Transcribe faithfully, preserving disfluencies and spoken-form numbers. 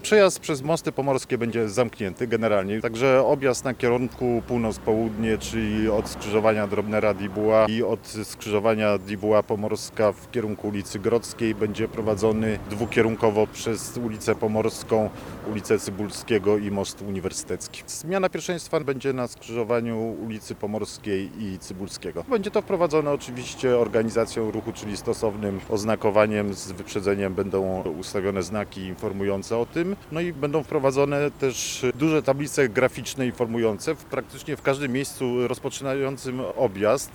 Przejazd przez mosty pomorskie będzie zamknięty generalnie, także objazd na kierunku północ-południe, czyli od skrzyżowania Drobnera Dibuła i od skrzyżowania Dibuła Pomorska w kierunku ulicy Grodzkiej będzie prowadzony dwukierunkowo przez ulicę Pomorską, ulicę Cybulskiego i Most Uniwersytecki. Zmiana pierwszeństwa będzie na skrzyżowaniu ulicy Pomorskiej i Cybulskiego. Będzie to wprowadzone oczywiście organizacją ruchu, czyli stosownym oznakowaniem z wyprzedzeniem będą ustawione znaki informujące o tym. No i będą wprowadzone też duże tablice graficzne informujące w praktycznie w każdym miejscu rozpoczynającym objazd